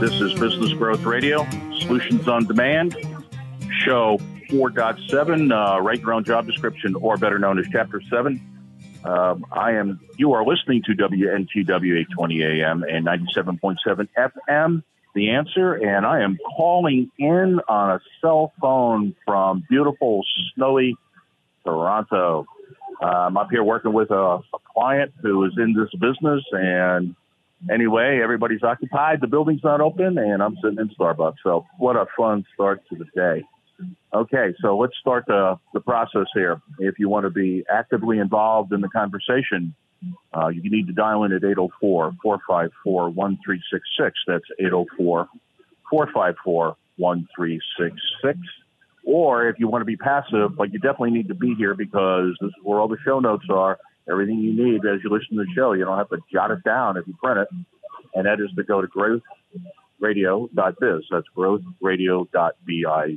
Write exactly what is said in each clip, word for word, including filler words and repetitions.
This is Business Growth Radio, Solutions on Demand, show four point seven, uh, write your own job description, or better known as Chapter seven. Um, I am. You are listening to W N T W eight twenty A M and ninety-seven point seven F M, The Answer, and I am calling in on a cell phone from beautiful, snowy Toronto. I'm up here working with a, a client who is in this business, and anyway, everybody's occupied. The building's not open, and I'm sitting in Starbucks. So what a fun start to the day. Okay, so let's start the, the process here. If you want to be actively involved in the conversation, uh, you need to dial in at eight oh four, four five four, one three six six. That's eight oh four, four five four, one three six six. Or if you want to be passive, but you definitely need to be here because this is where all the show notes are. Everything you need as you listen to the show. You don't have to jot it down if you print it. And that is to go to growth radio dot biz. That's growth radio dot biz.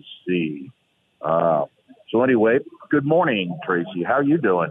Uh, so anyway, good morning, Tracy. How are you doing?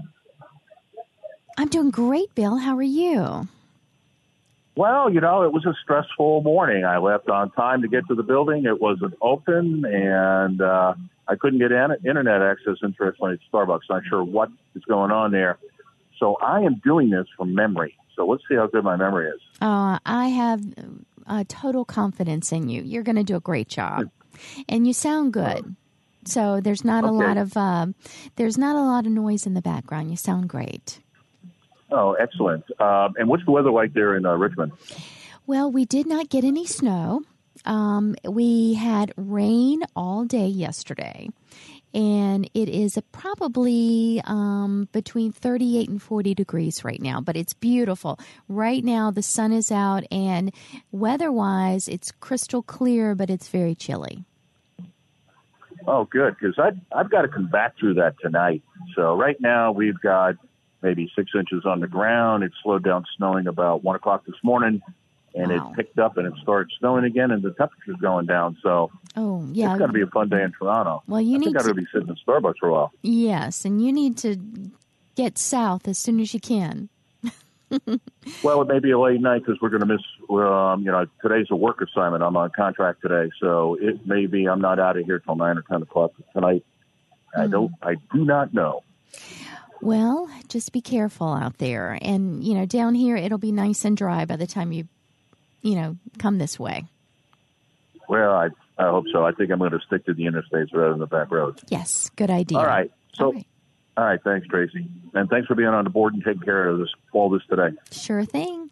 I'm doing great, Bill. How are you? Well, you know, it was a stressful morning. I left on time to get to the building. It wasn't open, and uh, I couldn't get in- internet access, interestingly, at Starbucks. Not sure what is going on there. So I am doing this from memory. So let's see how good my memory is. Uh, I have uh, total confidence in you. You're going to do a great job, and you sound good. So there's not okay. a lot of uh, there's not a lot of noise in the background. You sound great. Oh, excellent. Um, and what's the weather like there in uh, Richmond? Well, we did not get any snow. Um, we had rain all day yesterday, and it is probably um, between thirty-eight and forty degrees right now, but it's beautiful. Right now, the sun is out, and weather-wise, it's crystal clear, but it's very chilly. Oh, good, because I've got to come back through that tonight. So right now, we've got maybe six inches on the ground. It slowed down snowing about one o'clock this morning, and wow. it picked up and it started snowing again, and the temperature's going down. So oh, yeah. it's going to be a fun day in Toronto. Well, you I need think I'm to going to be sitting in Starbucks for a while. Yes, and you need to get south as soon as you can. Well, it may be a late night because we're going to miss, um, you know, today's a work assignment. I'm on contract today, so it may be I'm not out of here till nine or ten o'clock tonight. Mm. I don't, I do not know. Well, just be careful out there. And, you know, down here, it'll be nice and dry by the time you, you know, come this way. Well, I I hope so. I think I'm going to stick to the interstates rather than the back roads. Yes, good idea. All right. So, all right. all right, thanks, Tracy. And thanks for being on the board and taking care of this all this today. Sure thing.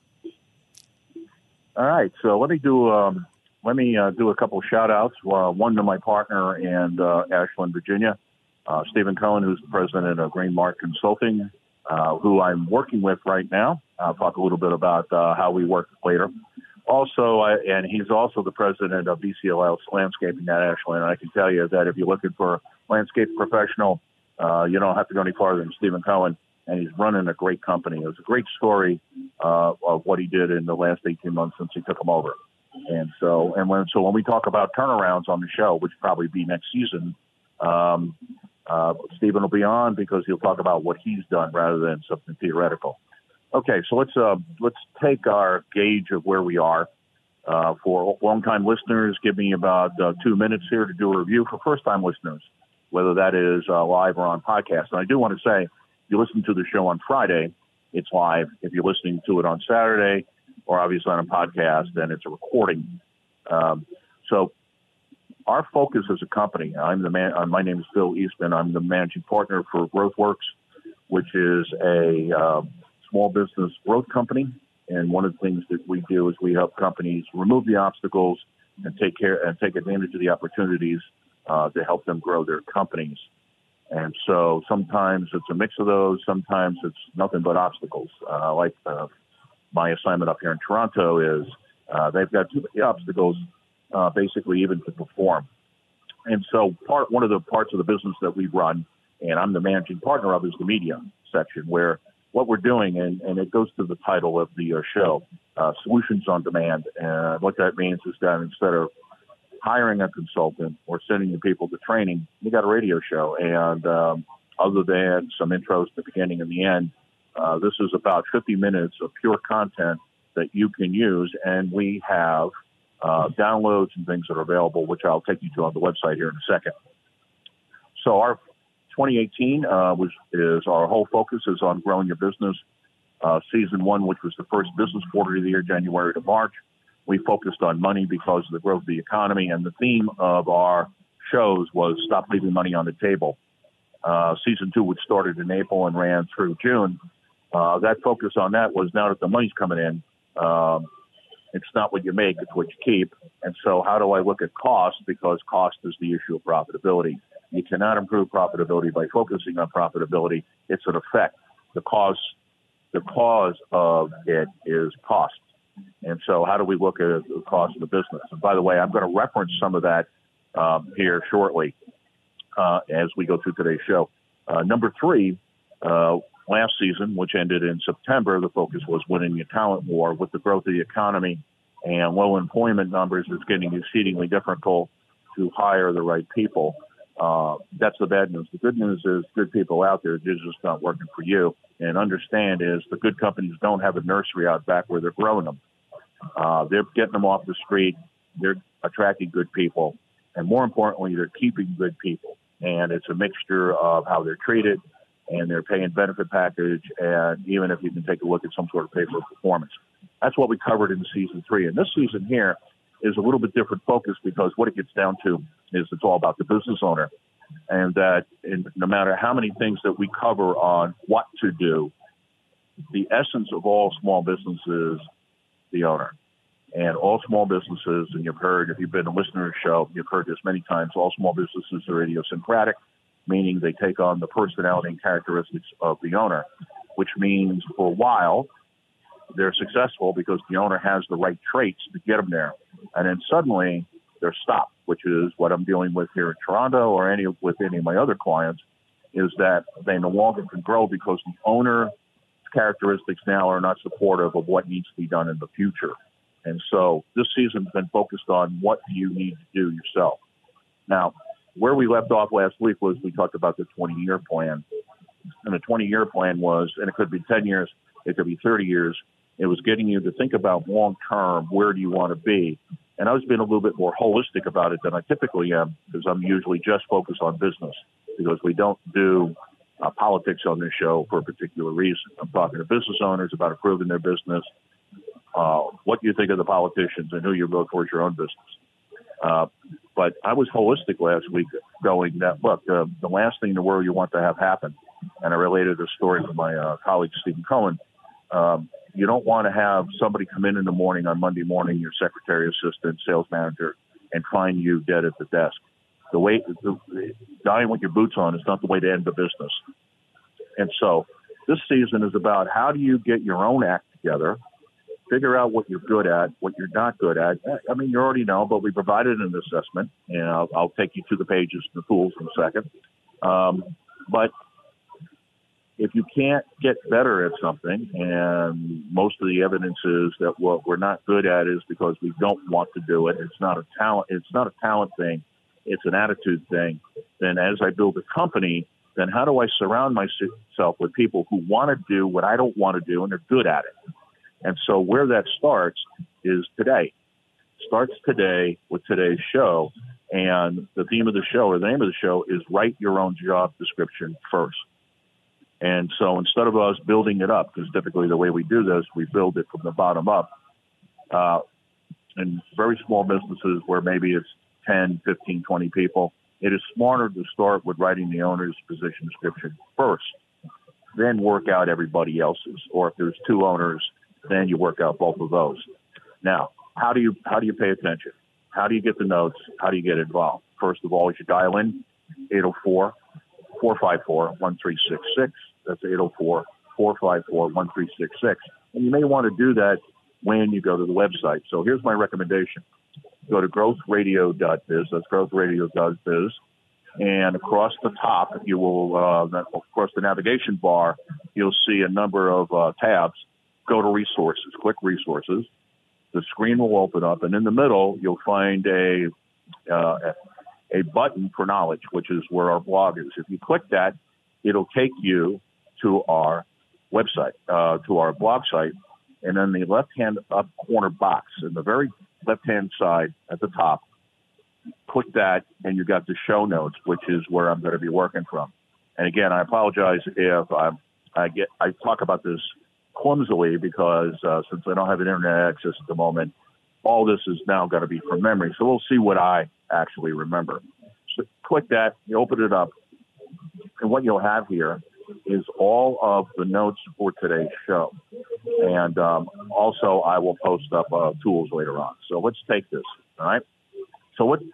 All right. So let me do um, let me uh, do a couple of shout-outs. Uh, one to my partner in uh, Ashland, Virginia. Uh, Stephen Cohen, who's the president of Greenmark Consulting, uh, who I'm working with right now. I'll talk a little bit about uh, how we work later. Also, uh, and he's also the president of B C L L Landscaping at Ashland. And I can tell you that if you're looking for a landscape professional, uh, you don't have to go any farther than Stephen Cohen, and he's running a great company. It was a great story uh, of what he did in the last eighteen months since he took him over. And so, and when so when we talk about turnarounds on the show, which will probably be next season, um, Uh, Stephen will be on because he'll talk about what he's done rather than something theoretical. Okay, so let's uh, let's take our gauge of where we are. Uh, for long-time listeners, give me about uh, two minutes here to do a review. For first-time listeners, whether that is uh, live or on podcast. And I do want to say, if you listen to the show on Friday, it's live. If you're listening to it on Saturday or obviously on a podcast, then it's a recording. Um, so our focus as a company, I'm the man, uh, my name is Phil Eastman. I'm the managing partner for GrowthWorks, which is a uh, small business growth company. And one of the things that we do is we help companies remove the obstacles and take care and take advantage of the opportunities uh, to help them grow their companies. And so sometimes it's a mix of those. Sometimes it's nothing but obstacles. Uh, like uh, my assignment up here in Toronto is uh, they've got too many obstacles, uh, basically even to perform. And so part one of the parts of the business that we run, and I'm the managing partner of, is the media section, where what we're doing, and, and it goes to the title of the uh, show, uh, Solutions on Demand. And what that means is that instead of hiring a consultant or sending the people to training, you got a radio show. And um, other than some intros at the beginning and the end, uh, this is about fifty minutes of pure content that you can use. And we have uh, downloads and things that are available, which I'll take you to on the website here in a second. So our twenty eighteen uh, was is our whole focus is on growing your business. Uh, season one, which was the first business quarter of the year, January to March, we focused on money because of the growth of the economy, and the theme of our shows was stop leaving money on the table. Uh, season two, which started in April and ran through June, uh, that focus on that was now that the money's coming in, um, it's not what you make, it's what you keep. And so how do I look at cost? Because cost is the issue of profitability. You cannot improve profitability by focusing on profitability. It's an effect. The cause, the cause of it is cost. And so how do we look at the cost of the business? And by the way, I'm going to reference some of that um, here shortly uh, as we go through today's show. Uh, number three, uh, last season, which ended in September, the focus was winning the talent war. With the growth of the economy and low employment numbers, it's getting exceedingly difficult to hire the right people. Uh, that's the bad news. The good news is good people out there, they're just not working for you. And understand is the good companies don't have a nursery out back where they're growing them. Uh, they're getting them off the street. They're attracting good people. And more importantly, they're keeping good people. And it's a mixture of how they're treated and their pay and benefit package, and even if you can take a look at some sort of pay for performance. That's what we covered in season three. And this season here is a little bit different focus because what it gets down to is it's all about the business owner. And that in, no matter how many things that we cover on what to do, the essence of all small businesses, the owner. And all small businesses, and you've heard, if you've been a listener to the show, you've heard this many times, all small businesses are idiosyncratic, meaning they take on the personality and characteristics of the owner, which means for a while they're successful because the owner has the right traits to get them there. And then suddenly they're stopped, which is what I'm dealing with here in Toronto or any with any of my other clients, is that they no longer can grow because the owner characteristics now are not supportive of what needs to be done in the future. And so this season's been focused on what do you need to do yourself. Now, where we left off last week was we talked about the twenty-year plan. And the twenty-year plan was, and it could be ten years, it could be thirty years, it was getting you to think about long-term, where do you want to be? And I was being a little bit more holistic about it than I typically am because I'm usually just focused on business because we don't do uh, politics on this show for a particular reason. I'm talking to business owners about improving their business, uh, what you think of the politicians and who you vote for is your own business. Uh, but I was holistic last week going that, look, uh, the last thing in the world you want to have happen, and I related a story from my uh, colleague, Stephen Cohen, um, you don't want to have somebody come in in the morning on Monday morning, your secretary, assistant, sales manager, and find you dead at the desk. The way, the, dying with your boots on is not the way to end the business. And so this season is about how do you get your own act together, figure out what you're good at, what you're not good at. I mean, you already know, but we provided an assessment, and I'll, I'll take you to the pages and the tools in a second. Um, but if you can't get better at something, and most of the evidence is that what we're not good at is because we don't want to do it. It's not a talent. It's not a talent thing. It's an attitude thing. Then as I build a company, then how do I surround myself with people who want to do what I don't want to do and they're good at it? And so where that starts is today. Starts today with today's show. And the theme of the show, or the name of the show, is write your own job description first. And so instead of us building it up, because typically the way we do this, we build it from the bottom up. Uh, in very small businesses where maybe it's ten, fifteen, twenty people, it is smarter to start with writing the owner's position description first, then work out everybody else's. Or if there's two owners, then you work out both of those. Now, how do you how do you pay attention? How do you get the notes? How do you get involved? First of all, you should dial in eight oh four, four five four, one three six six. That's eight oh four, four five four, one three six six. And you may want to do that when you go to the website. So here's my recommendation. Go to growth radio dot biz. That's growth radio dot biz. And across the top, you will, uh, across the navigation bar, you'll see a number of uh, tabs. Go to resources, click resources. The screen will open up, and in the middle, you'll find a uh, a button for knowledge, which is where our blog is. If you click that, it'll take you to our website, uh, to our blog site, and then the left-hand up corner box, in the very left-hand side at the top. Click that, and you got the show notes, which is where I'm going to be working from. And again, I apologize if I'm, I get I talk about this clumsily because uh, since I don't have an internet access at the moment, all this is now going to be from memory. So we'll see what I actually remember. So click that, you open it up, and what you'll have here is all of the notes for today's show. And um, also, I will post up uh, tools later on. So let's take this, all right? So what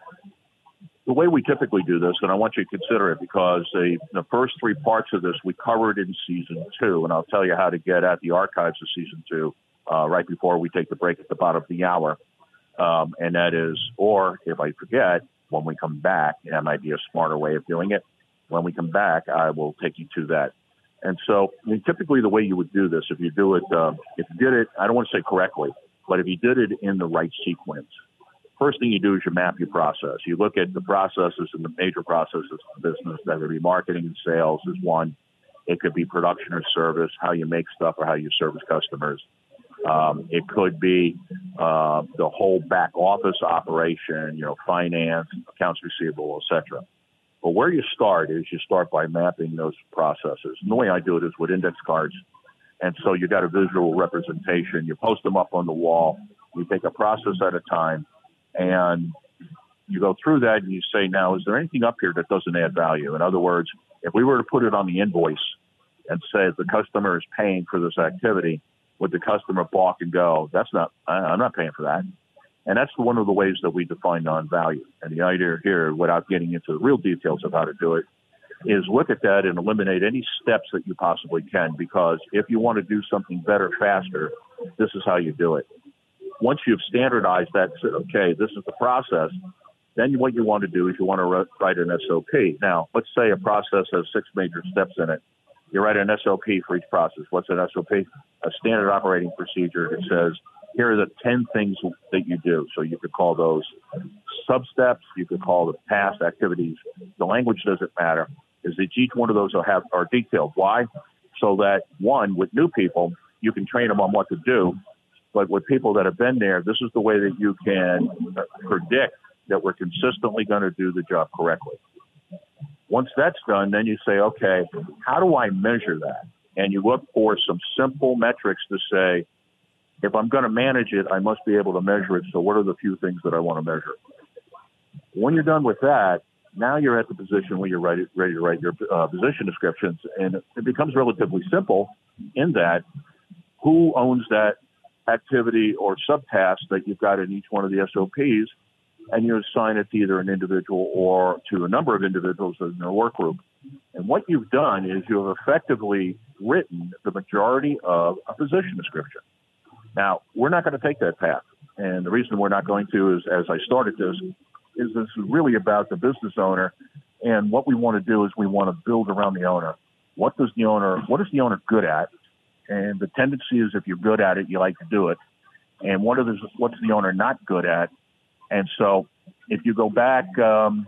the way we typically do this, and I want you to consider it because the, the first three parts of this we covered in season two, and I'll tell you how to get at the archives of season two uh, right before we take the break at the bottom of the hour. Um, and that is, or if I forget, when we come back, that might be a smarter way of doing it. When we come back, I will take you to that. And so I mean, typically the way you would do this, if you do it, uh, if you did it, I don't want to say correctly, but if you did it in the right sequence, first thing you do is you map your process. You look at the processes and the major processes of the business. That would be marketing and sales is one. It could be production or service, how you make stuff or how you service customers. Um, it could be uh, the whole back office operation, you know, finance, accounts receivable, et cetera. But where you start is you start by mapping those processes. And the way I do it is with index cards. And so you got a visual representation. You post them up on the wall. You take a process at a time. And you go through that and you say, now, is there anything up here that doesn't add value? In other words, if we were to put it on the invoice and say the customer is paying for this activity, would the customer balk and go, that's not, I'm not paying for that. And that's one of the ways that we define non-value. And the idea here, without getting into the real details of how to do it, is look at that and eliminate any steps that you possibly can, because if you want to do something better, faster, this is how you do it. Once you've standardized that, okay, this is the process, then what you want to do is you want to write an S O P. Now, let's say a process has six major steps in it. You write an S O P for each process. What's an S O P? A standard operating procedure that says, here are the ten things that you do. So you could call those sub-steps. You could call them past activities. The language doesn't matter. Is that each one of those will have are detailed. Why? So that, one, with new people, you can train them on what to do. But with people that have been there, this is the way that you can predict that we're consistently going to do the job correctly. Once that's done, then you say, okay, how do I measure that? And you look for some simple metrics to say, if I'm going to manage it, I must be able to measure it. So what are the few things that I want to measure? When you're done with that, now you're at the position where you're ready, ready to write your uh, position descriptions. And it becomes relatively simple in that who owns that activity or subtask that you've got in each one of the S O Ps, and you assign it to either an individual or to a number of individuals in their work group. And what you've done is you have effectively written the majority of a position description. Now, we're not going to take that path. And the reason we're not going to is, as I started this, is this is really about the business owner. And what we want to do is we want to build around the owner. What does the owner, what is the owner good at? And the tendency is if you're good at it, you like to do it. And what are the, what's the owner not good at? And so if you go back, um,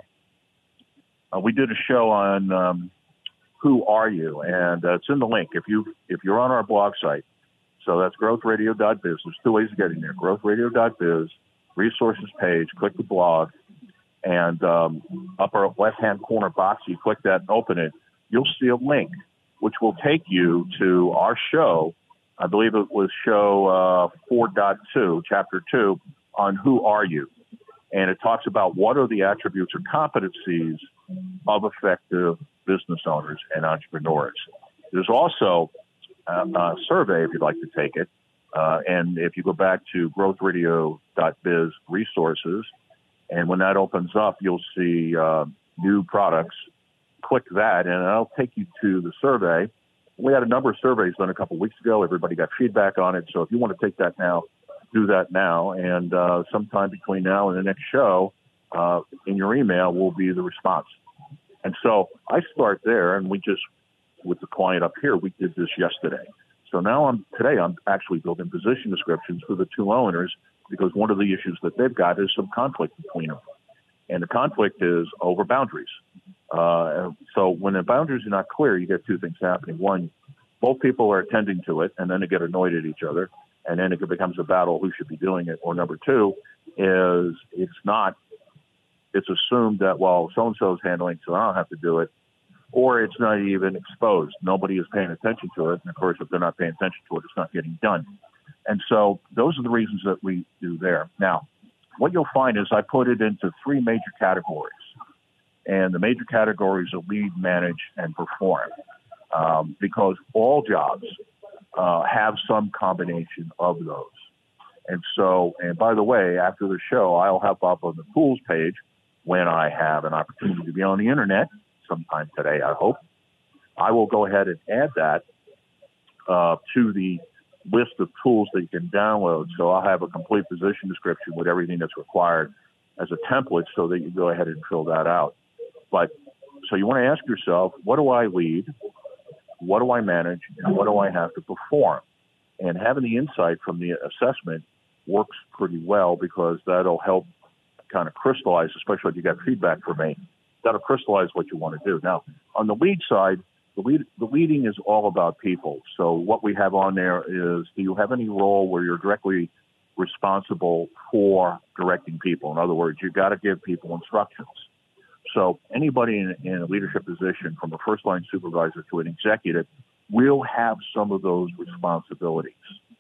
uh, we did a show on um, Who Are You? And uh, it's in the link. If, you, if you're on our blog site, so that's growth radio dot biz. There's two ways of getting there. growth radio dot biz, resources page, click the blog, and um, upper left-hand corner box, you click that and open it, you'll see a link, which will take you to our show. I believe it was show uh, four point two, chapter two, on Who Are You? And it talks about what are the attributes or competencies of effective business owners and entrepreneurs. There's also a, a survey, if you'd like to take it. Uh, and if you go back to growth radio dot biz resources, and when that opens up, you'll see uh, new products. Click that, and I'll take you to the survey. We had a number of surveys done a couple of weeks ago. Everybody got feedback on it. So if you want to take that now, do that now. And uh, sometime between now and the next show, uh, in your email will be the response. And so I start there, and we just, with the client up here, we did this yesterday. So now I'm today I'm actually building position descriptions for the two owners, because one of the issues that they've got is some conflict between them. And the conflict is over boundaries. Uh, so when the boundaries are not clear, you get two things happening. One, both people are attending to it, and then they get annoyed at each other, and then it becomes a battle who should be doing it. Or number two, is it's not, it's assumed that, well, so-and-so is handling it, so I don't have to do it, or it's not even exposed. Nobody is paying attention to it. And, of course, if they're not paying attention to it, it's not getting done. And so those are the reasons that we do there. Now, what you'll find is I put it into three major categories. And the major categories are lead, manage, and perform, um, because all jobs uh, have some combination of those. And so, and by the way, after the show, I'll have up on the tools page when I have an opportunity to be on the internet, sometime today, I hope, I will go ahead and add that uh, to the list of tools that you can download. So I'll have a complete position description with everything that's required as a template so that you go ahead and fill that out. But so you want to ask yourself, what do I lead? What do I manage? And what do I have to perform? And having the insight from the assessment works pretty well, because that'll help kind of crystallize, especially if you got feedback from me, that'll crystallize what you want to do. Now, on the lead side, the, lead, the leading is all about people. So what we have on there is, do you have any role where you're directly responsible for directing people? In other words, you've got to give people instructions. So anybody in, in a leadership position, from a first-line supervisor to an executive, will have some of those responsibilities.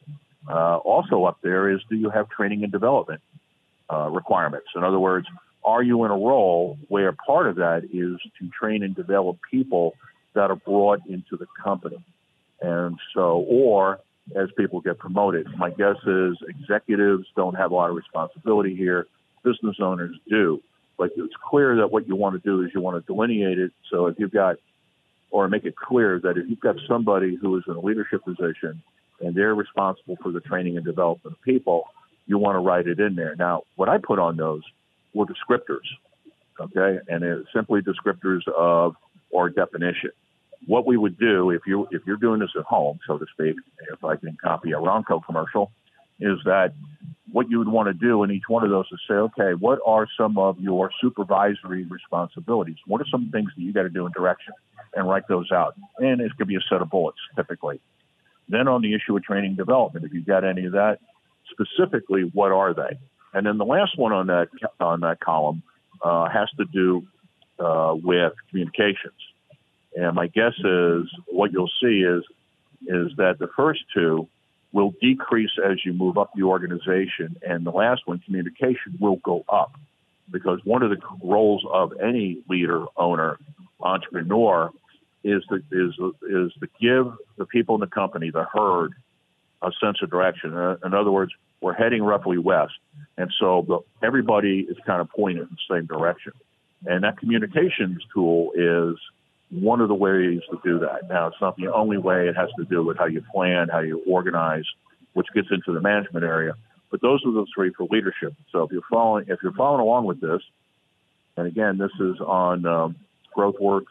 Uh, also up there is, do you have training and development uh, requirements? In other words, are you in a role where part of that is to train and develop people that are brought into the company? And so, or as people get promoted, my guess is executives don't have a lot of responsibility here. Business owners do. But it's clear that what you want to do is you want to delineate it. So if you've got, or make it clear that if you've got somebody who is in a leadership position and they're responsible for the training and development of people, you want to write it in there. Now, what I put on those were descriptors, okay? And it's simply descriptors of, or definition. What we would do if you if you're doing this at home, so to speak, if I can copy a Ronco commercial, is that what you would want to do in each one of those is say, okay, what are some of your supervisory responsibilities? What are some things that you got to do in direction? And write those out. And it could be a set of bullets, typically. Then on the issue of training development, if you've got any of that, specifically, what are they? And then the last one on that on that column uh, has to do uh, with communications. And my guess is what you'll see is is that the first two will decrease as you move up the organization, and the last one, communication, will go up, because one of the roles of any leader, owner, entrepreneur is to, is is to give the people in the company, the herd, a sense of direction. Uh, in other words, we're heading roughly west, and so the, everybody is kind of pointed in the same direction. And that communications tool is one of the ways to do that. Now, it's not the only way. It has to do with how you plan, how you organize, which gets into the management area. But those are the three for leadership. So if you're following, if you're following along with this, and again, this is on um, growthworks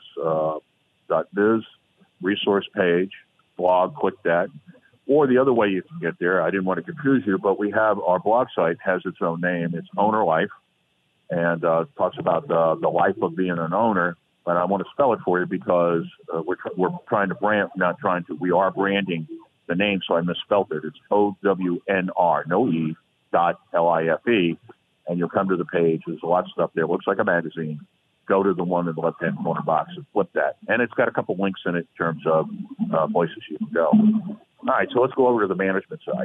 dot biz resource page, blog, click that. Or the other way you can get there, I didn't want to confuse you, but we have our blog site has its own name. It's Owner Life, and uh, talks about the, the life of being an owner. But I want to spell it for you because uh, we're tr- we're trying to brand, not trying to, we are branding the name, so I misspelled it. It's O W N R, no E, dot L I F E, and you'll come to the page. There's a lot of stuff there. It looks like a magazine. Go to the one in the left-hand corner box and flip that. And it's got a couple links in it in terms of uh, places you can go. All right, so let's go over to the management side.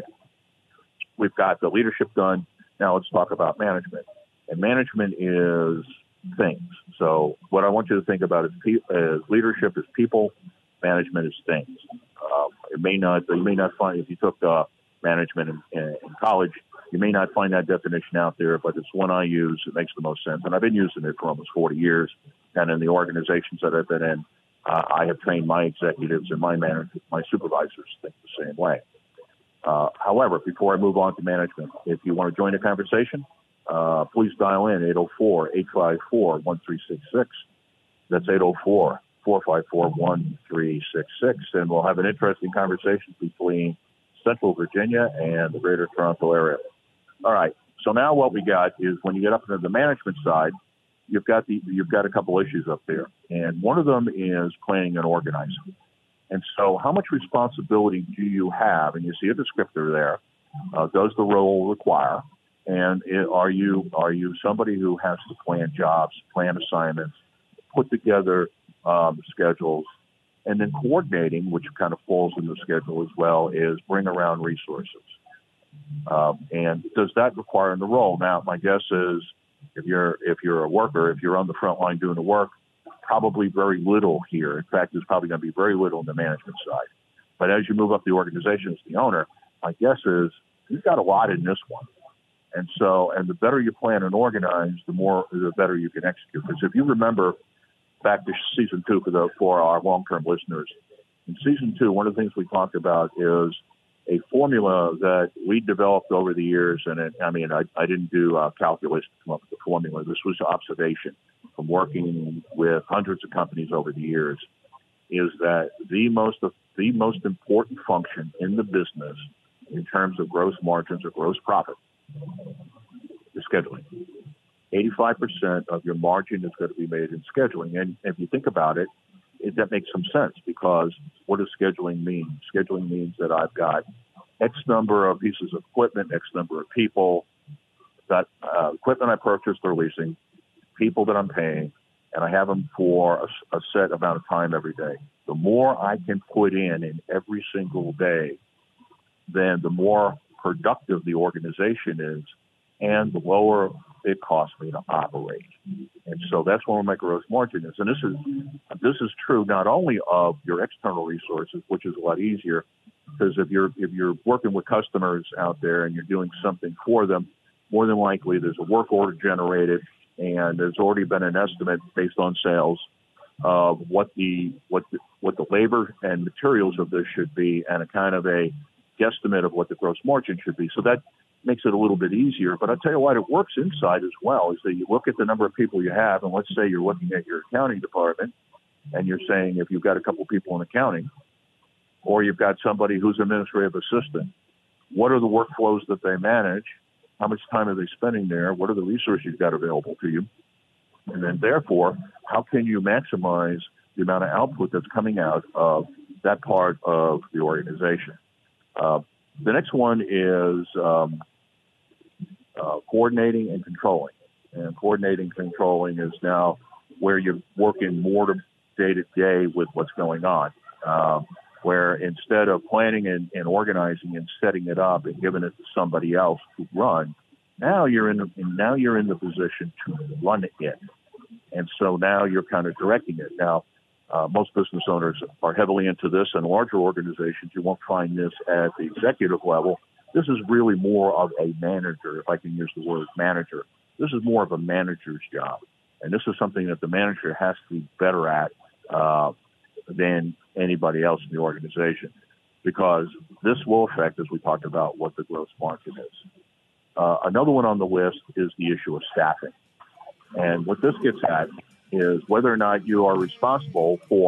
We've got the leadership done. Now let's talk about management. And management is things. So what I want you to think about is, pe- is leadership is people, management is things. Uh, it may not, you may not find, if you took uh, management in, in, in college, you may not find that definition out there, but it's one I use. It makes the most sense. And I've been using it for almost forty years. And in the organizations that I've been in, uh, I have trained my executives and my managers, my supervisors to think the same way. Uh, however, before I move on to management, if you want to join the conversation, uh, please dial in eight oh four, eight five four, one three six six. That's eight oh four, four five four, one three six six. And we'll have an interesting conversation between Central Virginia and the Greater Toronto area. All right. So now what we got is when you get up into the management side, you've got the you've got a couple issues up there, and one of them is planning and organizing. And so, how much responsibility do you have? And you see a descriptor there. Uh, does the role require? And it, are you are you somebody who has to plan jobs, plan assignments, put together um, schedules, and then coordinating, which kind of falls in the schedule as well, is bring around resources. Um, and does that require in the role? Now, my guess is if you're if you're a worker, if you're on the front line doing the work, probably very little here. In fact, there's probably going to be very little on the management side. But as you move up the organization as the owner, my guess is you've got a lot in this one. And so, and the better you plan and organize, the more, the better you can execute. Because if you remember back to season two for the for our long-term listeners, in season two, one of the things we talked about is a formula that we developed over the years. And it, I mean, I, I didn't do uh, calculus to come up with the formula. This was observation from working with hundreds of companies over the years. Is that the most the most important function in the business in terms of gross margins or gross profit? The scheduling. eighty-five percent of your margin is going to be made in scheduling. And if you think about it, it, that makes some sense, because what does scheduling mean? Scheduling means that I've got X number of pieces of equipment, X number of people, that uh, equipment I purchased or leasing, people that I'm paying, and I have them for a, a set amount of time every day. The more I can put in in every single day, then the more productive the organization is, and the lower it costs me to operate. And so that's where my gross margin is. And this is this is true not only of your external resources, which is a lot easier, because if you're if you're working with customers out there and you're doing something for them, more than likely there's a work order generated, and there's already been an estimate based on sales of what the what the, what the labor and materials of this should be, and a kind of a guesstimate of what the gross margin should be. So that makes it a little bit easier. But I'll tell you what, it works inside as well, is that you look at the number of people you have, and let's say you're looking at your accounting department, and you're saying if you've got a couple people in accounting, or you've got somebody who's administrative assistant, what are the workflows that they manage? How much time are they spending there? What are the resources you've got available to you? And then therefore, how can you maximize the amount of output that's coming out of that part of the organization? Uh, the next one is um, uh, coordinating and controlling. And coordinating and controlling is now where you're working more to day to day with what's going on, um, where instead of planning and, and organizing and setting it up and giving it to somebody else to run, now you're in the, now you're in the position to run it. And so now you're kind of directing it. Now, Uh, most business owners are heavily into this. In larger organizations, you won't find this at the executive level. This is really more of a manager, if I can use the word manager. This is more of a manager's job. And this is something that the manager has to be better at uh, than anybody else in the organization, because this will affect, as we talked about, what the gross margin is. Uh, another one on the list is the issue of staffing. And what this gets at is whether or not you are responsible for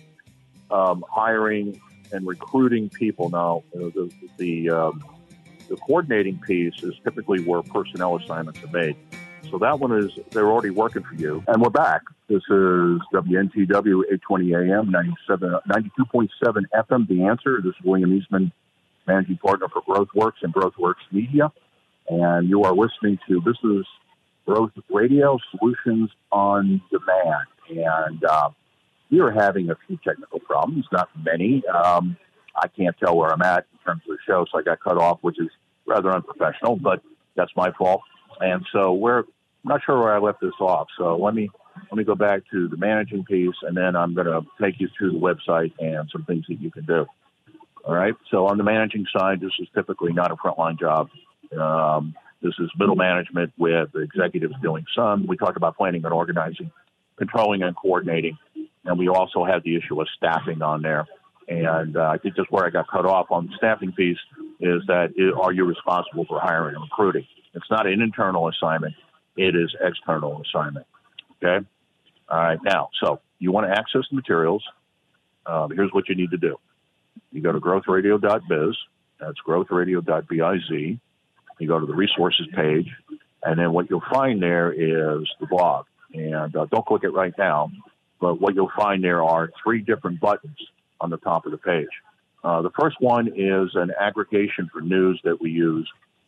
um, hiring and recruiting people. Now, the the, um, the coordinating piece is typically where personnel assignments are made. So that one is, they're already working for you. And we're back. This is W N T W eight twenty A M, ninety-two point seven F M, The Answer. This is William Eastman, managing partner for GrowthWorks and GrowthWorks Media. And you are listening to, this is Growth Radio Solutions on Demand. And uh, we are having a few technical problems, not many. Um, I can't tell where I'm at in terms of the show, so I got cut off, which is rather unprofessional, but that's my fault. And so we're I'm not sure where I left this off. So let me let me go back to the managing piece, and then I'm going to take you through the website and some things that you can do. All right. So on the managing side, this is typically not a frontline job. Um, This is middle management with executives doing some. We talked about planning and organizing, controlling and coordinating. And we also have the issue of staffing on there. And uh, I think just where I got cut off on the staffing piece is that it, are you responsible for hiring and recruiting? It's not an internal assignment. It is external assignment. Okay? All right. Now, so you want to access the materials. Uh, here's what you need to do. You go to growth radio dot biz. That's growth radio dot biz. You go to the resources page, and then what you'll find there is the blog. And uh, don't click it right now, but what you'll find there are three different buttons on the top of the page. Uh, the first one is an aggregation for news that we use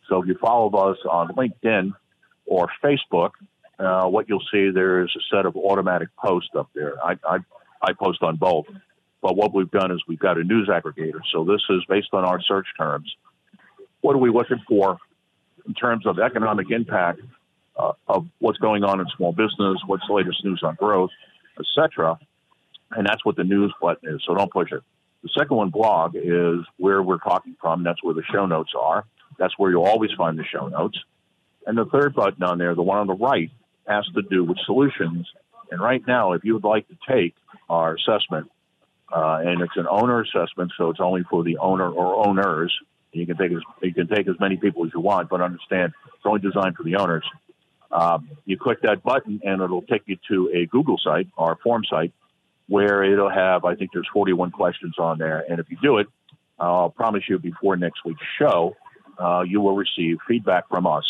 So if you follow us on LinkedIn or Facebook, uh, what you'll see, there is a set of automatic posts up there. I, I, I post on both. But what we've done is we've got a news aggregator. So this is based on our search terms. What are we looking for in terms of economic impact uh, of what's going on in small business, what's the latest news on growth, et cetera. And that's what the news button is, so don't push it. The second one, blog, is where we're talking from. That's where the show notes are. That's where you'll always find the show notes. And the third button on there, the one on the right, has to do with solutions. And right now, if you would like to take our assessment, uh, and it's an owner assessment, so it's only for the owner or owners. You can take as you can take as many people as you want, but understand it's only designed for the owners. Um, you click that button, and it'll take you to a Google site or a form site where it'll have, I think there's forty-one questions on there. And if you do it, I'll promise you before next week's show, uh, you will receive feedback from us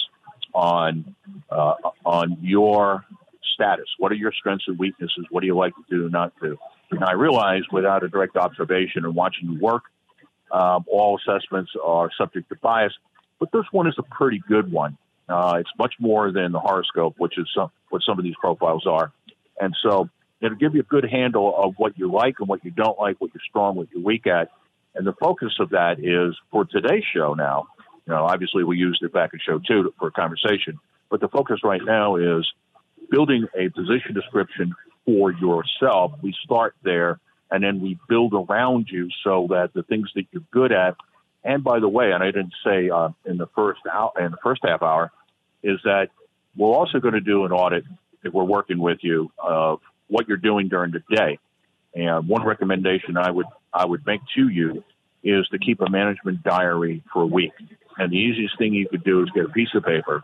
on uh, on your status. What are your strengths and weaknesses? What do you like to do, not to? And I realize without a direct observation and watching you work, um, all assessments are subject to bias. But this one is a pretty good one. Uh, it's much more than the horoscope, which is some, what some of these profiles are. And so it'll give you a good handle of what you like and what you don't like, what you're strong, what you're weak at. And the focus of that is for today's show now. You know, obviously we used it back in show two for a conversation, but the focus right now is building a position description for yourself. We start there and then we build around you so that the things that you're good at, and by the way, and I didn't say uh, in the first hour, in the first half hour, is that we're also going to do an audit if we're working with you of what you're doing during the day. And one recommendation I would I would make to you is to keep a management diary for a week. And the easiest thing you could do is get a piece of paper,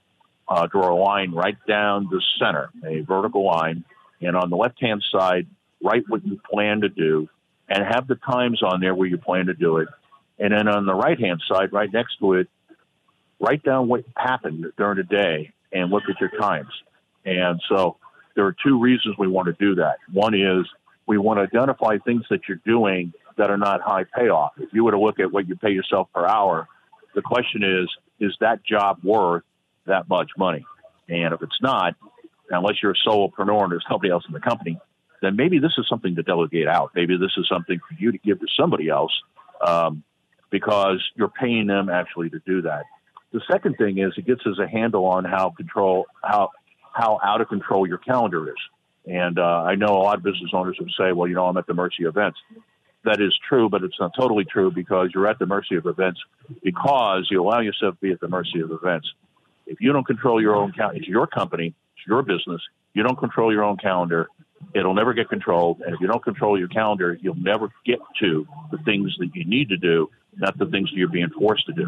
uh, draw a line right down the center, a vertical line, and on the left-hand side, write what you plan to do and have the times on there where you plan to do it. And then on the right-hand side, right next to it, write down what happened during the day and look at your times. And so there are two reasons we want to do that. One is we want to identify things that you're doing that are not high payoff. If you were to look at what you pay yourself per hour, the question is, is that job worth that much money? And if it's not, unless you're a solopreneur and there's nobody else in the company, then maybe this is something to delegate out. Maybe this is something for you to give to somebody else um, because you're paying them actually to do that. The second thing is it gets us a handle on how control, how how out of control your calendar is. And uh, I know a lot of business owners would say, well, you know, I'm at the mercy of events. That is true, but it's not totally true because you're at the mercy of events because you allow yourself to be at the mercy of events. If you don't control your own calendar, it's your company, it's your business, you don't control your own calendar, it'll never get controlled. And if you don't control your calendar, you'll never get to the things that you need to do, not the things that you're being forced to do.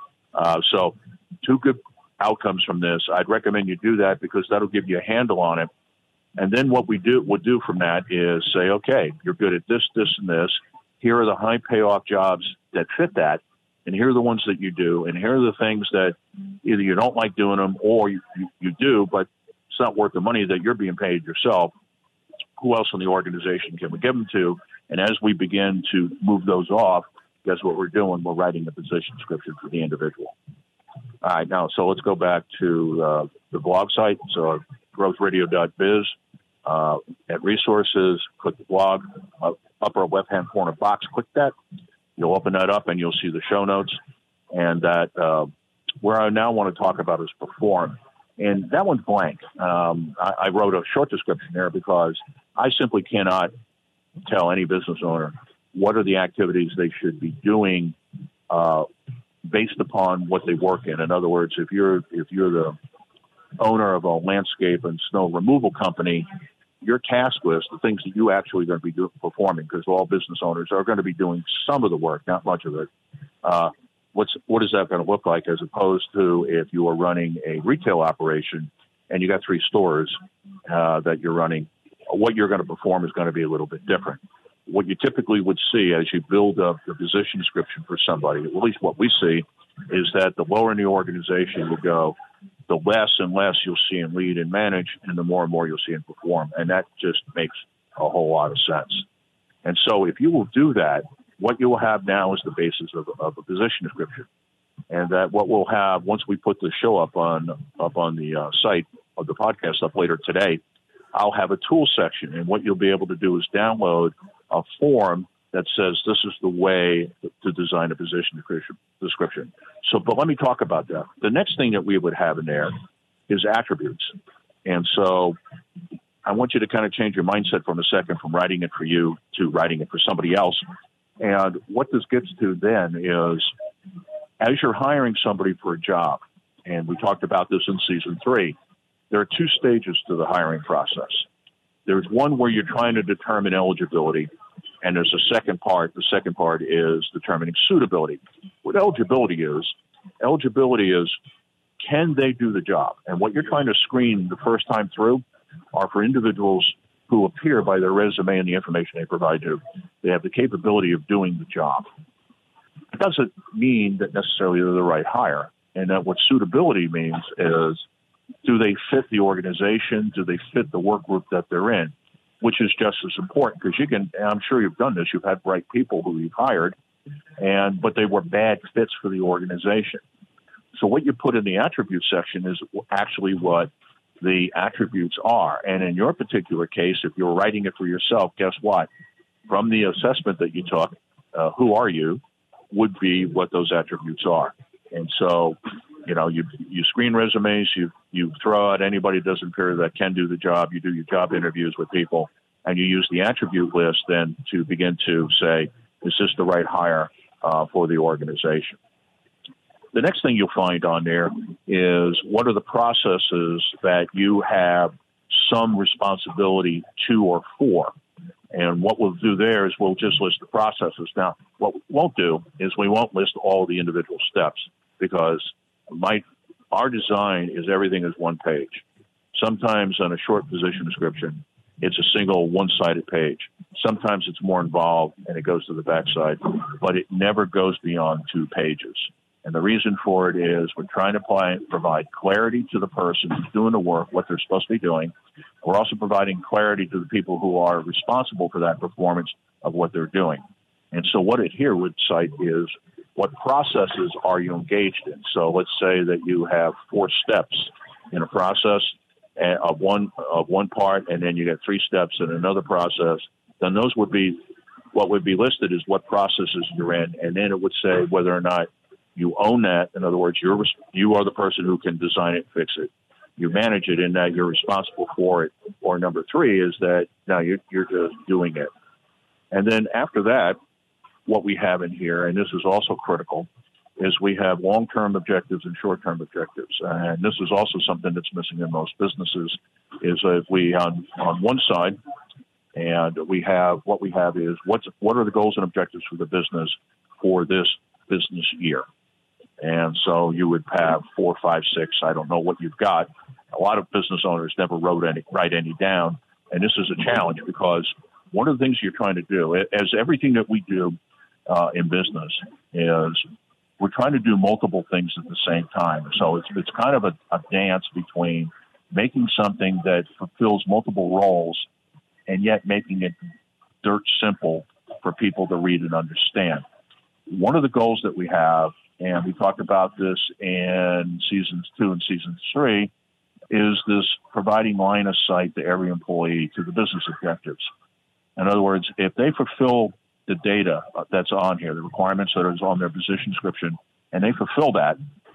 Uh, so two good outcomes from this. I'd recommend you do that because that'll give you a handle on it. And then what we do would do from that is say, okay, you're good at this, this, and this. Here are the high payoff jobs that fit that. And here are the ones that you do. And here are the things that either you don't like doing them or you, you, you do, but it's not worth the money that you're being paid yourself. Who else in the organization can we give them to? And as we begin to move those off, guess what we're doing? We're writing a position description for the individual. All right, now, so let's go back to uh, the blog site. So growth radio dot biz. Uh, at resources, click the blog, uh, upper left-hand corner box, click that. You'll open that up and you'll see the show notes. And that uh, where I now want to talk about is perform. And that one's blank. Um, I, I wrote a short description there because I simply cannot tell any business owner what are the activities they should be doing uh, based upon what they work in. In other words, if you're if you're the owner of a landscape and snow removal company, your task list, the things that you actually are going to be doing, performing, because all business owners are going to be doing some of the work, not much of it. Uh, what's what is that going to look like as opposed to if you are running a retail operation and you got three stores uh, that you're running? What you're going to perform is going to be a little bit different. What you typically would see as you build up the position description for somebody, at least what we see, is that the lower in the organization you go, the less and less you'll see in lead and manage, and the more and more you'll see in perform. And that just makes a whole lot of sense. And so if you will do that, what you will have now is the basis of, of a position description. And that what we'll have once we put the show up on up on the uh, site of the podcast up later today, I'll have a tool section. And what you'll be able to do is download a form that says this is the way to design a position description. So, but let me talk about that. The next thing that we would have in there is attributes. And so I want you to kind of change your mindset from a second from writing it for you to writing it for somebody else. And what this gets to then is, as you're hiring somebody for a job, and we talked about this in season three, there are two stages to the hiring process. There's one where you're trying to determine eligibility, and there's a second part. The second part is determining suitability. What eligibility is, eligibility is, can they do the job? And what you're trying to screen the first time through are for individuals who appear by their resume and the information they provide you. They have the capability of doing the job. It doesn't mean that necessarily they're the right hire. And that what suitability means is, do they fit the organization? Do they fit the work group that they're in? Which is just as important, because you can, and I'm sure you've done this, you've had bright people who you've hired, and but they were bad fits for the organization. So what you put in the attribute section is actually what the attributes are. And in your particular case, if you're writing it for yourself, guess what? From the assessment that you took, uh, who are you, would be what those attributes are. And so, you know, you you screen resumes, you you throw out anybody that doesn't appear that can do the job, you do your job interviews with people, and you use the attribute list then to begin to say, is this the right hire uh, for the organization? The next thing you'll find on there is what are the processes that you have some responsibility to or for. And what we'll do there is we'll just list the processes. Now, what we won't do is we won't list all the individual steps, because my our design is everything is one page. Sometimes on a short position description, it's a single one-sided page. Sometimes it's more involved and it goes to the backside, but it never goes beyond two pages. And the reason for it is we're trying to apply, provide clarity to the person who's doing the work, what they're supposed to be doing. We're also providing clarity to the people who are responsible for that performance of what they're doing. And so what it here would cite is, what processes are you engaged in? So let's say that you have four steps in a process of one of one part, and then you get three steps in another process. Then those would be, what would be listed is what processes you're in, and then it would say whether or not you own that. In other words, you're you are the person who can design it, fix it. You manage it in that you're responsible for it. Or number three is that now you're, you're just doing it. And then after that, what we have in here, and this is also critical, is we have long-term objectives and short-term objectives. And this is also something that's missing in most businesses, is that we, on, on one side, and we have, what we have is, what's, what are the goals and objectives for the business for this business year? And so you would have four, five, six, I don't know what you've got. A lot of business owners never wrote any, write any down. And this is a challenge, because one of the things you're trying to do, as everything that we do uh, in business, is we're trying to do multiple things at the same time. So it's it's kind of a, a dance between making something that fulfills multiple roles and yet making it dirt simple for people to read and understand. One of the goals that we have, and we talked about this in seasons two and season three, is this providing line of sight to every employee to the business objectives. In other words, if they fulfill the data that's on here, the requirements that are on their position description, and they fulfill that,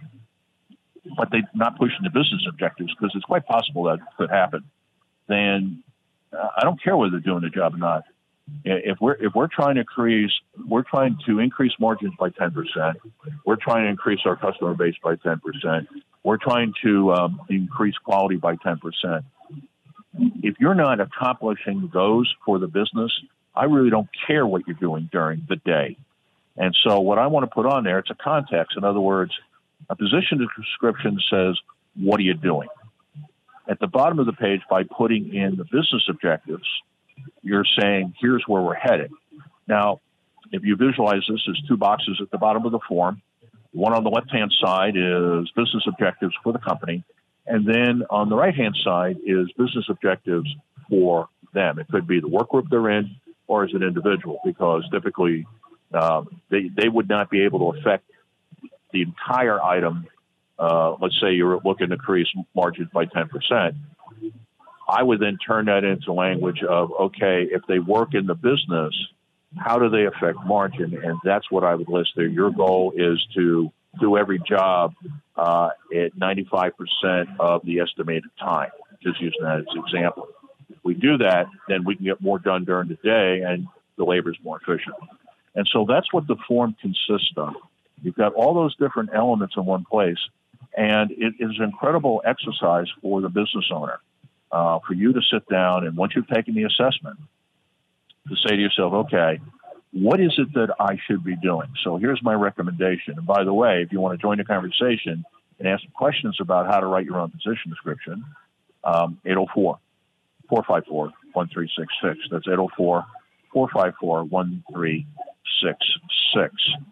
but they're not pushing the business objectives, because it's quite possible that could happen, then uh, I don't care whether they're doing the job or not. If we're if we're trying to increase, we're trying to increase margins by ten percent. We're trying to increase our customer base by ten percent. We're trying to um, increase quality by ten percent. If you're not accomplishing those for the business, I really don't care what you're doing during the day. And so what I want to put on there, it's a context. In other words, a position description says, what are you doing? At the bottom of the page, by putting in the business objectives, you're saying, here's where we're headed. Now, if you visualize this as two boxes at the bottom of the form, one on the left-hand side is business objectives for the company, and then on the right-hand side is business objectives for them. It could be the work group they're in or as an individual, because typically um, they, they would not be able to affect the entire item, uh, let's say you're looking to increase margins by ten percent, I would then turn that into language of, okay, if they work in the business, how do they affect margin? And that's what I would list there. Your goal is to do every job uh, at ninety-five percent of the estimated time, just using that as an example. If we do that, then we can get more done during the day and the labor is more efficient. And so that's what the form consists of. You've got all those different elements in one place, and it is an incredible exercise for the business owner, uh, for you to sit down and once you've taken the assessment, to say to yourself, okay, what is it that I should be doing? So here's my recommendation. And by the way, if you want to join the conversation and ask questions about how to write your own position description, um, eight oh four, four five four, one three six six. That's eight oh four, four five four, one three six six.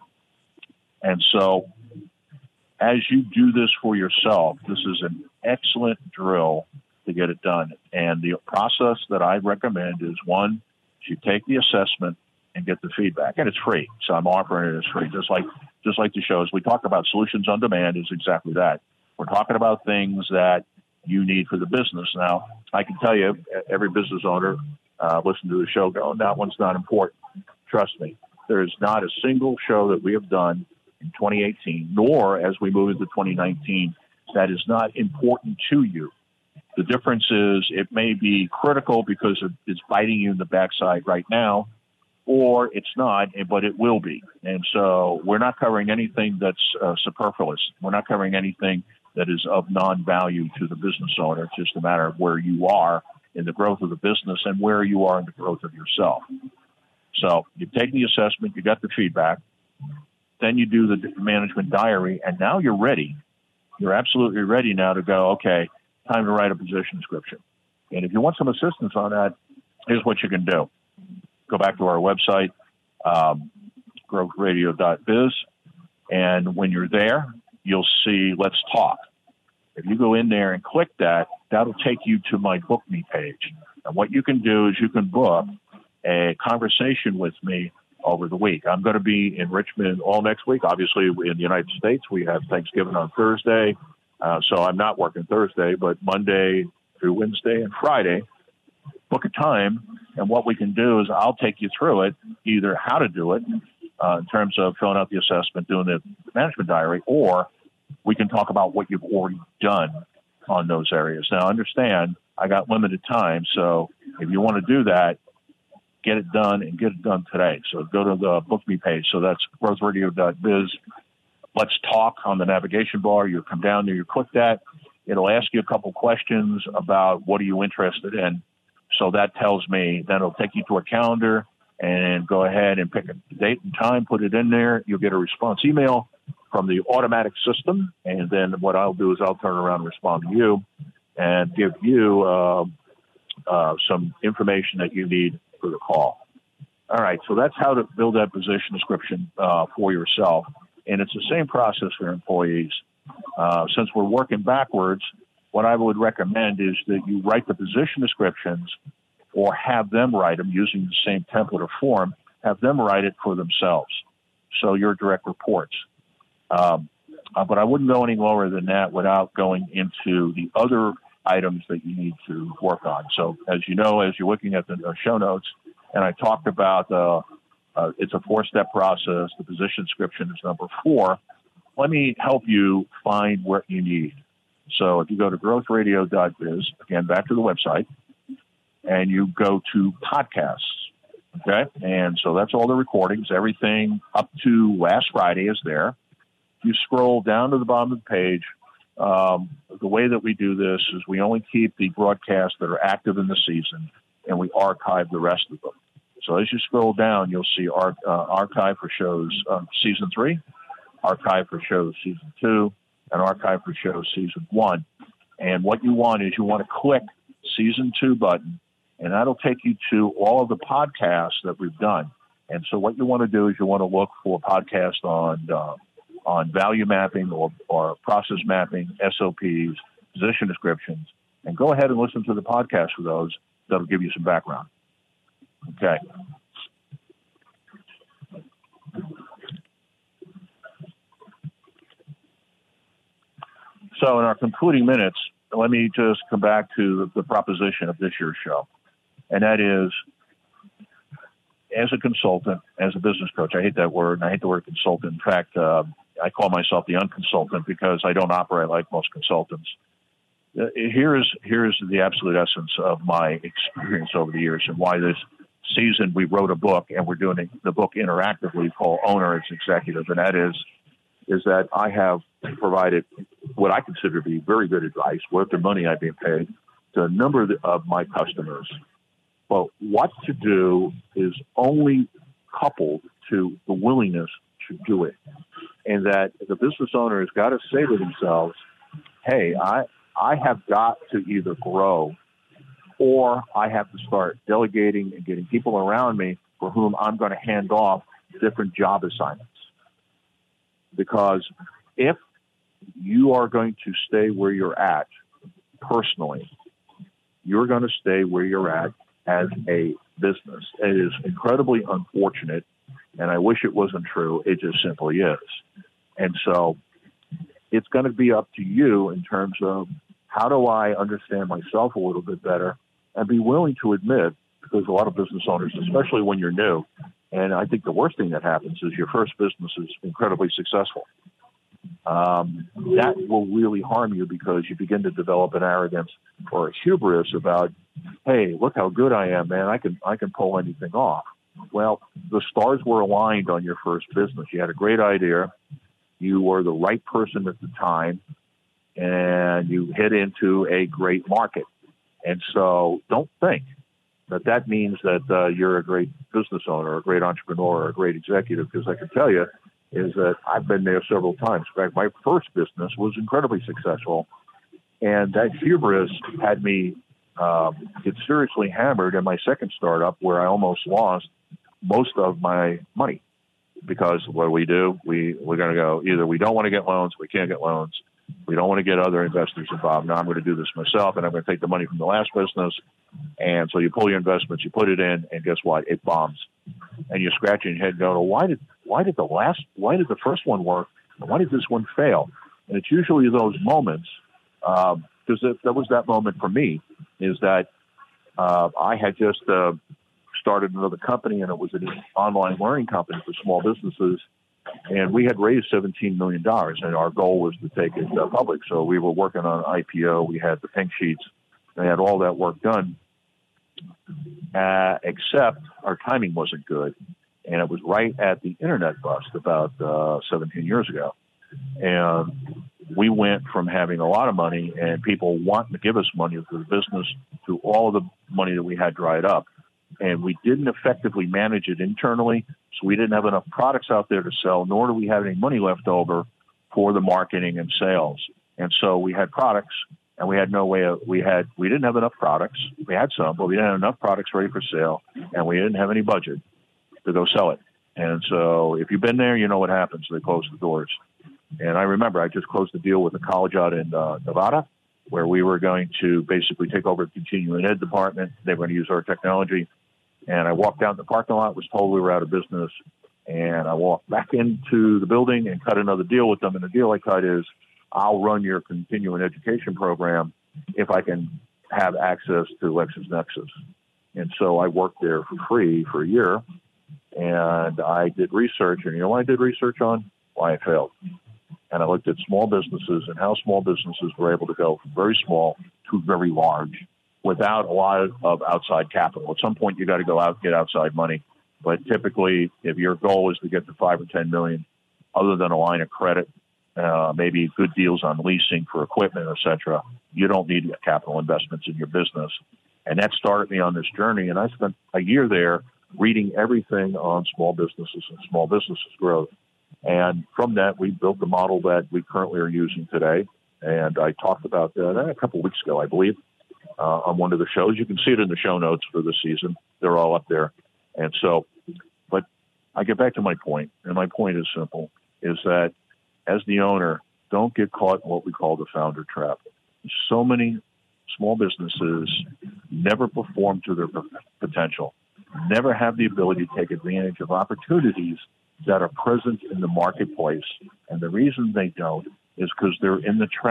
And so as you do this for yourself, this is an excellent drill to get it done. And the process that I recommend is, one, you take the assessment and get the feedback, and it's free. So I'm offering it as free, just like just like the shows. We talk about solutions on demand is exactly that. We're talking about things that you need for the business. Now, I can tell you, every business owner uh, listen to the show, go, that one's not important. Trust me, there is not a single show that we have done in twenty eighteen, nor as we move into twenty nineteen, that is not important to you. The difference is it may be critical because it's biting you in the backside right now, or it's not, but it will be. And so we're not covering anything that's uh, superfluous. We're not covering anything that is of non-value to the business owner. It's just a matter of where you are in the growth of the business and where you are in the growth of yourself. So you've taken the assessment, you got the feedback, then you do the management diary, and now you're ready. You're absolutely ready now to go, okay, time to write a position description. And if you want some assistance on that, here's what you can do. Go back to our website, um, growth radio dot biz, and when you're there, you'll see Let's Talk. If you go in there and click that, that'll take you to my Book Me page. And what you can do is you can book a conversation with me over the week. I'm going to be in Richmond all next week. Obviously, in the United States, we have Thanksgiving on Thursday, uh, so I'm not working Thursday, but Monday through Wednesday and Friday, book a time, and what we can do is I'll take you through it, either how to do it uh, in terms of filling out the assessment, doing the management diary, or we can talk about what you've already done on those areas. Now, understand, I got limited time, so if you want to do that, get it done and get it done today. So go to the Book Me page. So that's growth radio dot biz. Let's Talk on the navigation bar. You come down there, you click that. It'll ask you a couple questions about what are you interested in. So that tells me, then it'll take you to a calendar and go ahead and pick a date and time, put it in there. You'll get a response email from the automatic system. And then what I'll do is I'll turn around and respond to you and give you uh, uh, some information that you need for the call. All right, so that's how to build that position description uh, for yourself. And it's the same process for employees. Uh, since we're working backwards, what I would recommend is that you write the position descriptions or have them write them using the same template or form, have them write it for themselves. So your direct reports. Um, uh, but I wouldn't go any lower than that without going into the other items that you need to work on. So as you know, as you're looking at the uh, show notes, and I talked about uh, uh, it's a four-step process. The position description is number four. Let me help you find what you need. So if you go to growth radio dot biz, again, back to the website, and you go to podcasts, okay? And so that's all the recordings. Everything up to last Friday is there. You scroll down to the bottom of the page. Um, the way that we do this is we only keep the broadcasts that are active in the season, and we archive the rest of them. So as you scroll down, you'll see our, uh, archive for shows uh, season three, archive for shows season two, and archive for shows season one. And what you want is you want to click season two button, and that'll take you to all of the podcasts that we've done. And so what you want to do is you want to look for podcasts on uh, on value mapping or, or process mapping, S O Ps, position descriptions, and go ahead and listen to the podcast for those. That'll give you some background. Okay. So in our concluding minutes, let me just come back to the, the proposition of this year's show. And that is, as a consultant, as a business coach, I hate that word, and I hate the word consultant. In fact, uh, I call myself the unconsultant because I don't operate like most consultants. Uh, here's, here's the absolute essence of my experience over the years and why this season we wrote a book, and we're doing the book interactively called Owner as Executive, and that is, is that I have provided what I consider to be very good advice, worth the money I've been paid, to a number of, the, of my customers. But what to do is only coupled to the willingness to do it. And that the business owner has got to say to themselves, hey, I, I have got to either grow or I have to start delegating and getting people around me for whom I'm going to hand off different job assignments. Because if you are going to stay where you're at personally, you're going to stay where you're at as a business. It is incredibly unfortunate, and I wish it wasn't true. It just simply is. And so it's going to be up to you in terms of how do I understand myself a little bit better and be willing to admit, because a lot of business owners, especially when you're new, and I think the worst thing that happens is your first business is incredibly successful. Um, that will really harm you because you begin to develop an arrogance or a hubris about, hey, look how good I am, man. I can I can pull anything off. Well, the stars were aligned on your first business. You had a great idea. You were the right person at the time, and you hit into a great market. And so don't think that that means that uh, you're a great business owner, a great entrepreneur, or a great executive, because I can tell you is that I've been there several times. In fact, my first business was incredibly successful, and that hubris had me um, get seriously hammered in my second startup where I almost lost most of my money. Because what do we do? We, we're going to go, either we don't want to get loans, we can't get loans, we don't want to get other investors involved. Now I'm going to do this myself, and I'm going to take the money from the last business. And so you pull your investments, you put it in, and guess what? It bombs. And you're scratching your head going, well, why did why did the last why did the first one work? Why did this one fail? And it's usually those moments, because um, that was that moment for me, is that uh, I had just uh, started another company, and it was an online learning company for small businesses. And we had raised seventeen million dollars, and our goal was to take it uh, public. So we were working on an I P O. We had the pink sheets. We had all that work done, uh, except our timing wasn't good. And it was right at the internet bust about uh, seventeen years ago. And we went from having a lot of money and people wanting to give us money for the business to all of the money that we had dried up. And we didn't effectively manage it internally, so we didn't have enough products out there to sell, nor do we have any money left over for the marketing and sales. And so we had products, and we had no way of, we had, we didn't have enough products. We had some, but we didn't have enough products ready for sale, and we didn't have any budget to go sell it. And so if you've been there, you know what happens. They close the doors. And I remember I just closed a deal with a college out in uh, Nevada, where we were going to basically take over the continuing ed department. They were going to use our technology. And I walked down the parking lot, was told we were out of business, and I walked back into the building and cut another deal with them. And the deal I cut is, I'll run your continuing education program if I can have access to LexisNexis. And so I worked there for free for a year, and I did research. And you know what I did research on? Why I failed. And I looked at small businesses and how small businesses were able to go from very small to very large without a lot of outside capital. At some point, you got to go out and get outside money. But typically, if your goal is to get to five or ten million, other than a line of credit, uh, maybe good deals on leasing for equipment, et cetera, you don't need capital investments in your business. And that started me on this journey. And I spent a year there reading everything on small businesses and small businesses growth. And from that, we built the model that we currently are using today. And I talked about that a couple of weeks ago, I believe, uh, on one of the shows. You can see it in the show notes for the season. They're all up there. And so, but I get back to my point, and my point is simple, is that as the owner, don't get caught in what we call the founder trap. So many small businesses never perform to their potential, never have the ability to take advantage of opportunities that are present in the marketplace. And the reason they don't is because they're in the trap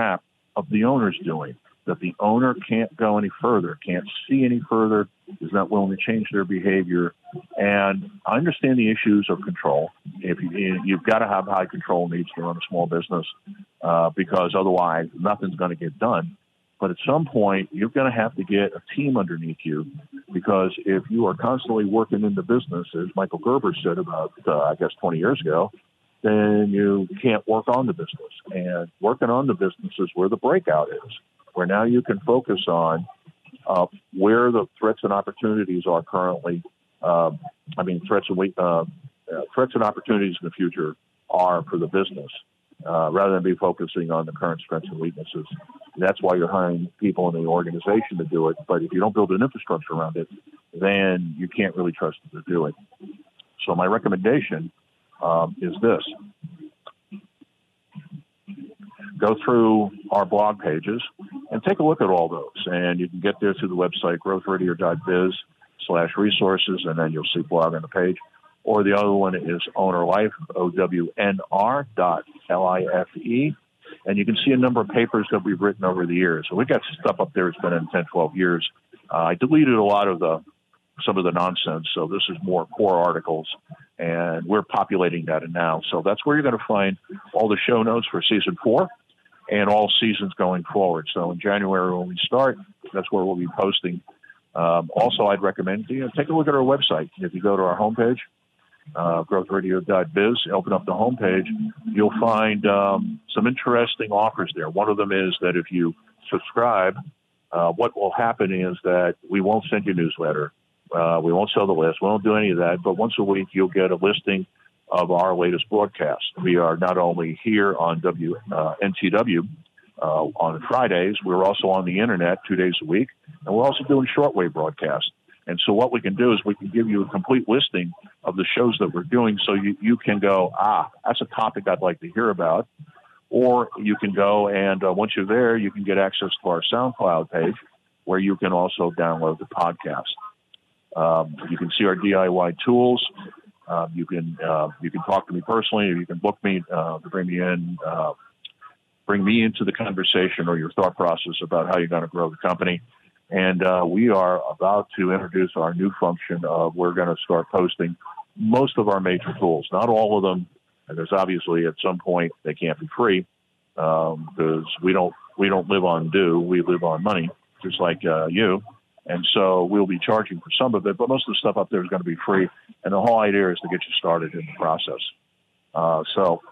of the owner's doing, that the owner can't go any further, can't see any further, is not willing to change their behavior. And I understand the issues of control. If you, you've got to have high control needs to run a small business, uh, because otherwise nothing's going to get done. But at some point, you're going to have to get a team underneath you, because if you are constantly working in the business, as Michael Gerber said about, uh, I guess, twenty years ago, then you can't work on the business. And working on the business is where the breakout is, where now you can focus on uh, where the threats and opportunities are currently. Uh, I mean, threats and uh, uh, threats and opportunities in the future are for the business, uh, rather than be focusing on the current strengths and weaknesses. And that's why you're hiring people in the organization to do it. But if you don't build an infrastructure around it, then you can't really trust them to do it. So my recommendation um, is this. Go through our blog pages and take a look at all those. And you can get there through the website, growth radio dot biz slash resources, and then you'll see blog on the page. Or the other one is Owner Life, O W N R dot L I F E. And you can see a number of papers that we've written over the years. So we've got stuff up there that's been in ten, twelve years. Uh, I deleted a lot of the, some of the nonsense. So this is more core articles, and we're populating that now. So that's where you're going to find all the show notes for season four and all seasons going forward. So in January when we start, that's where we'll be posting. Um, also, I'd recommend you know, take a look at our website. If you go to our homepage, uh, growth radio dot biz, open up the homepage, you'll find um, some interesting offers there. One of them is that if you subscribe, uh, what will happen is that we won't send you a newsletter. Uh, we won't sell the list. We won't do any of that. But once a week, you'll get a listing of our latest broadcast. We are not only here on W uh, N T W uh, on Fridays, we're also on the internet two days a week, and we're also doing shortwave broadcasts. And so what we can do is we can give you a complete listing of the shows that we're doing, so you, you can go, ah, that's a topic I'd like to hear about. Or you can go and uh, once you're there, you can get access to our SoundCloud page, where you can also download the podcast. Um, you can see our D I Y tools. Uh, you can uh, you can talk to me personally, or you can book me uh, to bring me in, uh, bring me into the conversation or your thought process about how you're going to grow the company. And uh, we are about to introduce our new function of we're going to start posting most of our major tools, not all of them. And there's obviously at some point they can't be free because um, we don't we don't live on due, we live on money, just like uh, you. And so we'll be charging for some of it, but most of the stuff up there is going to be free. And the whole idea is to get you started in the process. Uh, so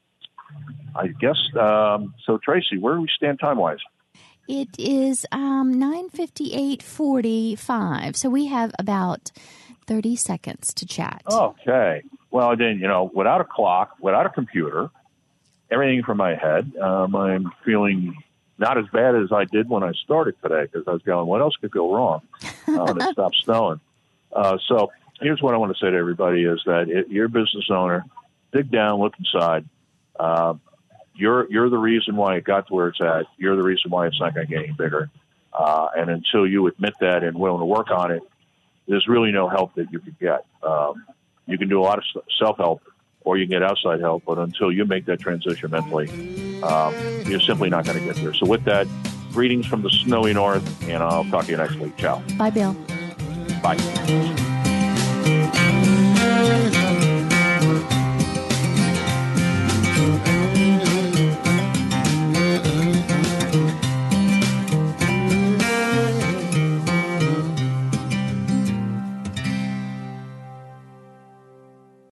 I guess, um, so Tracy, where do we stand time-wise? It is um, nine fifty-eight forty-five, so we have about thirty seconds to chat. Okay. Well, then, you know, without a clock, without a computer, everything from my head, um, I'm feeling not as bad as I did when I started today, because I was going, what else could go wrong? Uh, and it stopped snowing. Uh, so here's what I want to say to everybody is that if you're a business owner, dig down, look inside. Uh, you're you're the reason why it got to where it's at. You're the reason why it's not going to get any bigger. Uh, and until you admit that and willing to work on it, there's really no help that you can get. Um, you can do a lot of self-help, or you can get outside help, but until you make that transition mentally, um, you're simply not going to get there. So with that, greetings from the snowy north, and I'll talk to you next week. Ciao. Bye, Bill. Bye.